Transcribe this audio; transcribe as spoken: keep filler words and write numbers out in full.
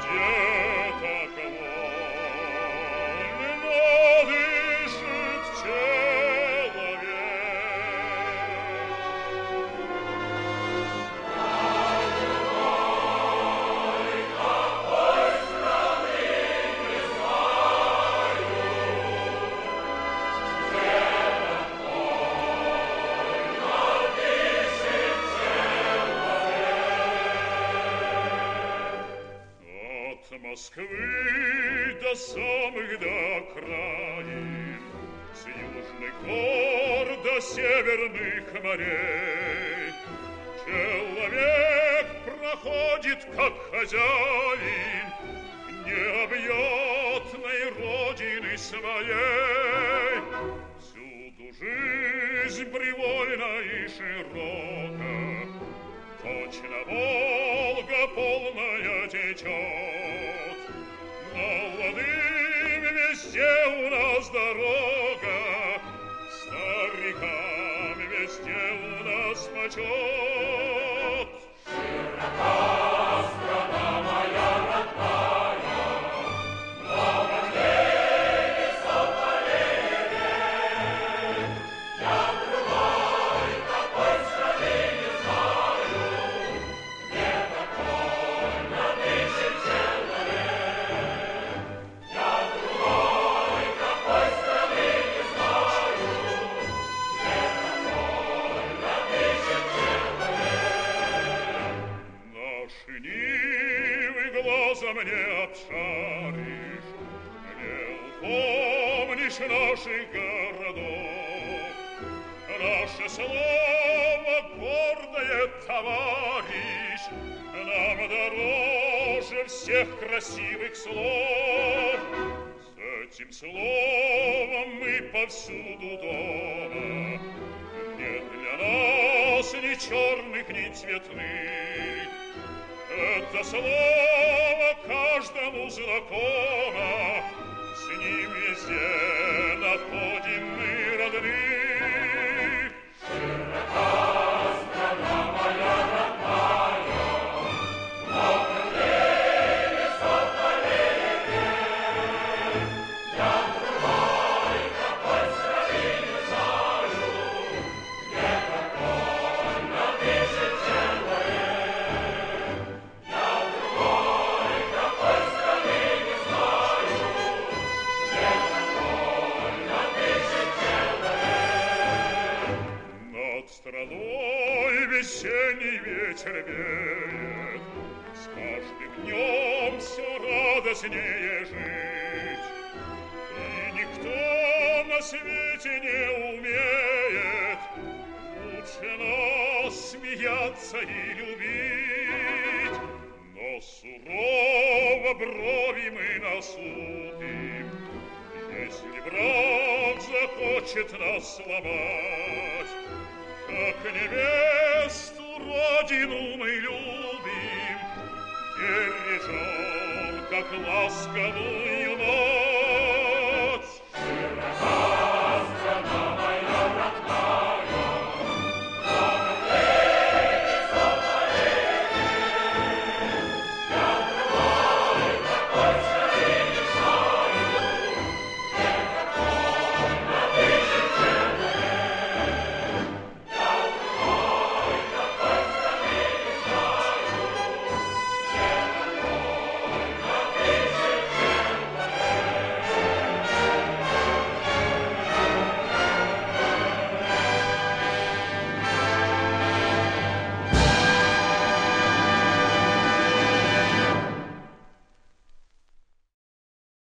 где-то вольно дышит человек. Москвы до самых до окраин, с южных гор до северных морей. Человек проходит, как хозяин, необъятной родины своей. Всюду жизнь привольна и широка, точно Волга полная течет. Молодым везде у нас дорога, старикам везде у нас почет. Широка страна моя родная, много дней весов полей рек. Я другой такой страны не знаю, где такой надышит человек. Я другой такой страны не знаю, где такой надышит человек. Наши нивы глазом не обшаришь, не упомнишь наших городов. Наше слово гордое, товарищ, нам дороже всех красивых слов. С этим словом мы повсюду дома. Нет для нас ни черных, ни цветных. Это слово каждому знакомо, с ним везде находим мы родных. Широка страна моя родная, много дней весов полей рек. Я другой такой страны не знаю, где такой надышит человек. Я другой такой страны не знаю, где такой надышит человек. Над страной весенний ветер веет, с каждым днем все радостнее жить. И никто на свете не умеет лучше нас смеяться и любить. Но сурово брови мы насупим, если враг захочет нас сломать. Как невесту родину мы любим, бережем, как ласковую мать.